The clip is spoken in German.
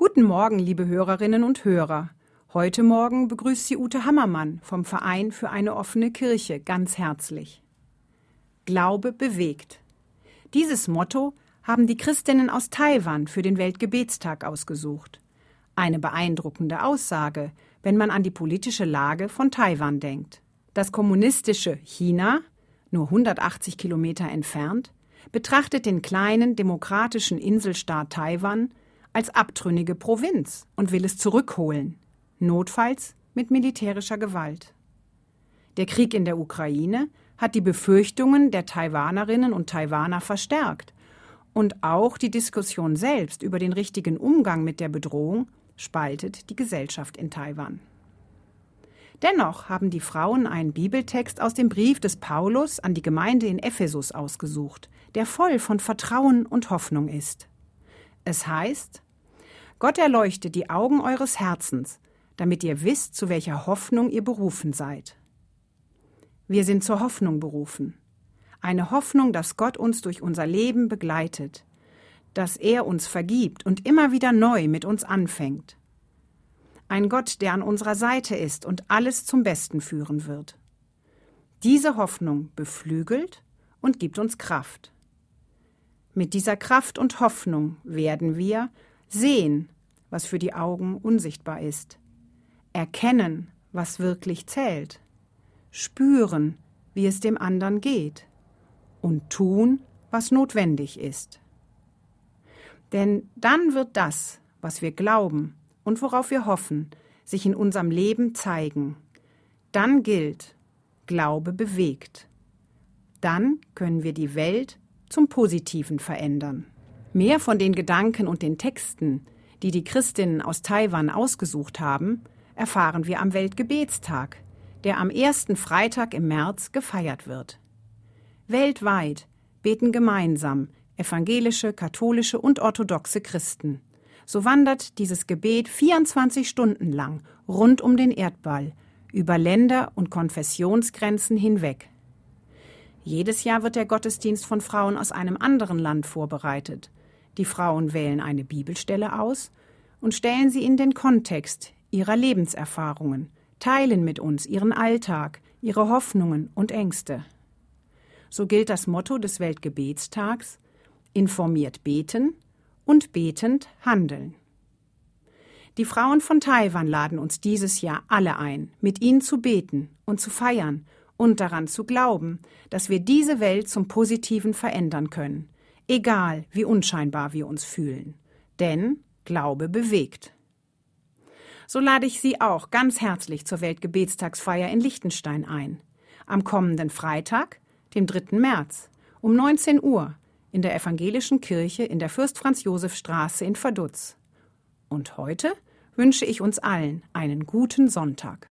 Guten Morgen, liebe Hörerinnen und Hörer. Heute Morgen begrüßt Sie Ute Hammermann vom Verein für eine offene Kirche ganz herzlich. Glaube bewegt. Dieses Motto haben die Christinnen aus Taiwan für den Weltgebetstag ausgesucht. Eine beeindruckende Aussage, wenn man an die politische Lage von Taiwan denkt. Das kommunistische China, nur 180 Kilometer entfernt, betrachtet den kleinen demokratischen Inselstaat Taiwan als abtrünnige Provinz und will es zurückholen, notfalls mit militärischer Gewalt. Der Krieg in der Ukraine hat die Befürchtungen der Taiwanerinnen und Taiwaner verstärkt und auch die Diskussion selbst über den richtigen Umgang mit der Bedrohung spaltet die Gesellschaft in Taiwan. Dennoch haben die Frauen einen Bibeltext aus dem Brief des Paulus an die Gemeinde in Ephesus ausgesucht, der voll von Vertrauen und Hoffnung ist. Es heißt: Gott erleuchte die Augen eures Herzens, damit ihr wisst, zu welcher Hoffnung ihr berufen seid. Wir sind zur Hoffnung berufen. Eine Hoffnung, dass Gott uns durch unser Leben begleitet, dass er uns vergibt und immer wieder neu mit uns anfängt. Ein Gott, der an unserer Seite ist und alles zum Besten führen wird. Diese Hoffnung beflügelt und gibt uns Kraft. Mit dieser Kraft und Hoffnung werden wir sehen, was für die Augen unsichtbar ist, erkennen, was wirklich zählt, spüren, wie es dem anderen geht und tun, was notwendig ist. Denn dann wird das, was wir glauben und worauf wir hoffen, sich in unserem Leben zeigen. Dann gilt: Glaube bewegt. Dann können wir die Welt zum Positiven verändern. Mehr von den Gedanken und den Texten, die die Christinnen aus Taiwan ausgesucht haben, erfahren wir am Weltgebetstag, der am ersten Freitag im März gefeiert wird. Weltweit beten gemeinsam evangelische, katholische und orthodoxe Christen. So wandert dieses Gebet 24 Stunden lang rund um den Erdball, über Länder und Konfessionsgrenzen hinweg. Jedes Jahr wird der Gottesdienst von Frauen aus einem anderen Land vorbereitet. Die Frauen wählen eine Bibelstelle aus und stellen sie in den Kontext ihrer Lebenserfahrungen, teilen mit uns ihren Alltag, ihre Hoffnungen und Ängste. So gilt das Motto des Weltgebetstags: informiert beten und betend handeln. Die Frauen von Taiwan laden uns dieses Jahr alle ein, mit ihnen zu beten und zu feiern und daran zu glauben, dass wir diese Welt zum Positiven verändern können, egal wie unscheinbar wir uns fühlen. Denn Glaube bewegt. So lade ich Sie auch ganz herzlich zur Weltgebetstagsfeier in Liechtenstein ein. Am kommenden Freitag, dem 3. März, um 19 Uhr in der evangelischen Kirche in der Fürst-Franz-Joseph-Straße in Vaduz. Und heute wünsche ich uns allen einen guten Sonntag.